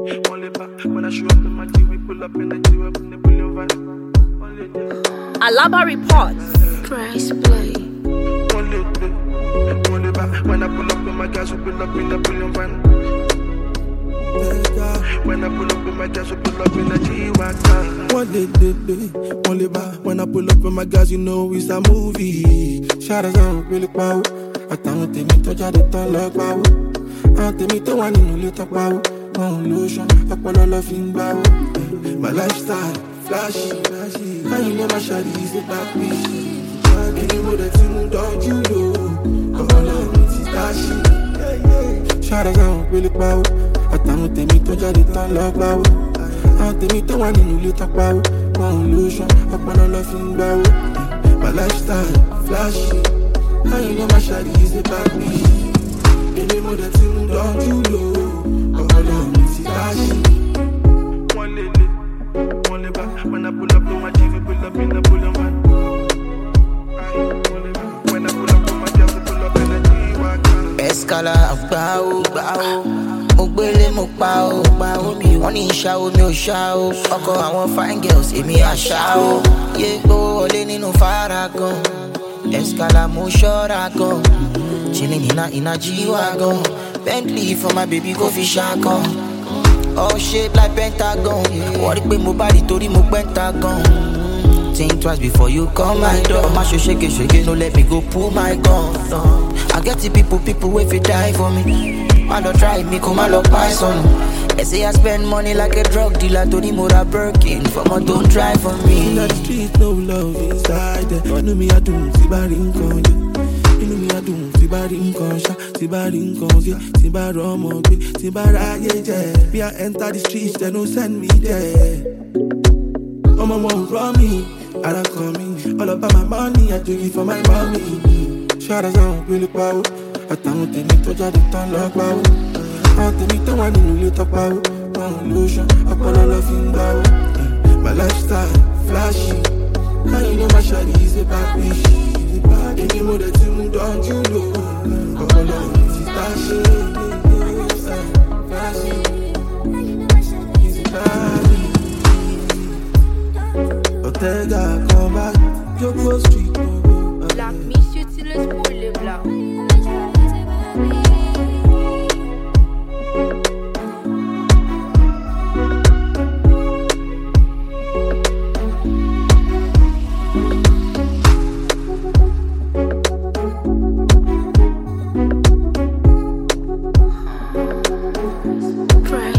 Only back when I show up in my G, we pull up in the G, up in the bullion van. Only day. Alaba reports. Price play. Only day. Only back when I pull up in my gas, we pull up in the bullion van. When I pull up in my gas, we pull up in the G-Wagon. Only back when I pull up in my gas, you know it's a movie. Shadows on really power. I don't think me to judge it all like power. I think me to one in little power. One lotion, I pull all of in power. My lifestyle, flashy. I ain't never shy, easy back me. Any more that you don't you know. I'm all on me, stashy. Shadows on really power. I don't think me to judge it all like power. I think me to one in little power. One lotion, I pull all of in power. My lifestyle, flashy. I ain't never shy, easy back me. Any more that you don't you know. I'm all on me, stashy. Only back when I pull up in my G, we pull up in the bullion van. When I pull up in my gas, we pull up in the G-Wagon. Escala, bow. Mogbele mo pa o. Wọ́n ní ìṣá o mi ò ṣá o. Ọkọ àwọn fine girls èmi àṣà o. Yé gbówó wọlé nínú Faragan. Escala mo ṣọ́ra gan. Chilling in a G-Wagon. Bentley for my baby go fi ṣàkan. All shaped like Pentagon. Wọ́n rí pé mo bá rí torí mo Pentagon. Think twice before you come my door. My show shake, no let me go pull my gun. I get the people if you die for me. I don't try me, come and look my son. They say I spend money like a drug dealer. Tony Mora Birkin, for my don't try for me. In the street, no love inside there. You know me, I do, see bad income, yeah. You know me, I do, see bad income, see bad income, yeah. See bad rum, see bad yeah. Me, I enter the streets, they don't send me there. Oh, my mom run me, I don't come in. All about my money, I do it for my mommy. Shadows on really power. I don't think me to judge it all like power. I think me to one in little power. One lotion, I pull all of in power. My lifestyle, flashy. I ain't never shy, easy back me. Any more that you don't you know. All of it is flashy. Flashy. Easy back me. Ortega, come back. Joko Street. Black Monsieur Tiles pour les blancs. Price.